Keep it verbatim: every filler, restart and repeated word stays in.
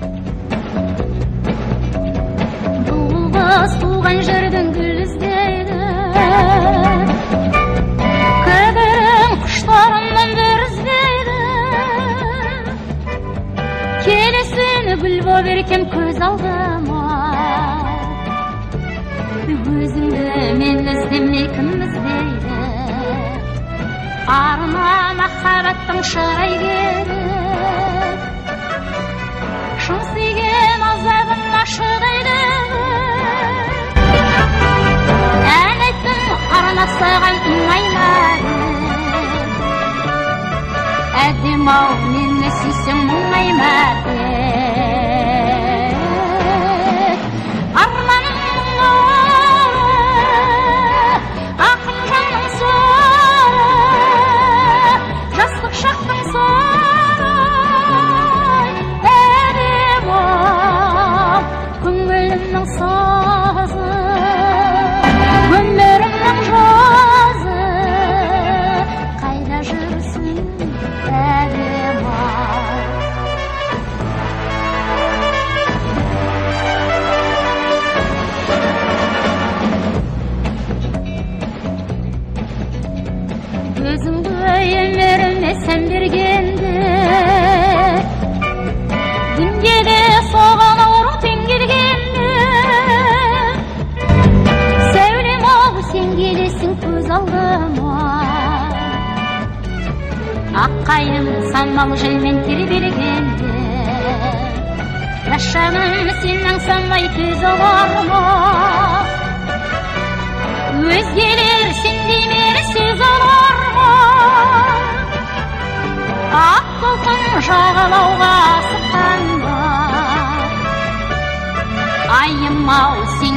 туған жердің гүл іздейді, көгерген құштарымнан бір үзбейді. Келесіні гүл боп еркем көз алдыма, өзіңді мен іздемей кім іздейді. Арына махаббаттың шырай керек, шын сүйген азабына шыдайды. Ән айттым арына саған ұнаймады, әдем-ау мені сүйсең мұңаймады. Арманның ары, ақын жанның сары, жастық шақтың сары, әдем-ау көңілімнің сазы, өмірімнің жазы, қайда жүрсің әдем-ау. Өзіңді өміріме сән бергенде, дүниеде соған ауру теңгергенде, сәулем-ау сен келесің көз алдыма. Аққайың самал желмен тербелгенде, жашағым сенің санай көз аларма. Өзгелер сендей мені сөз аларма. Ақ толқын жағалауға асыққанда, айым-ау сен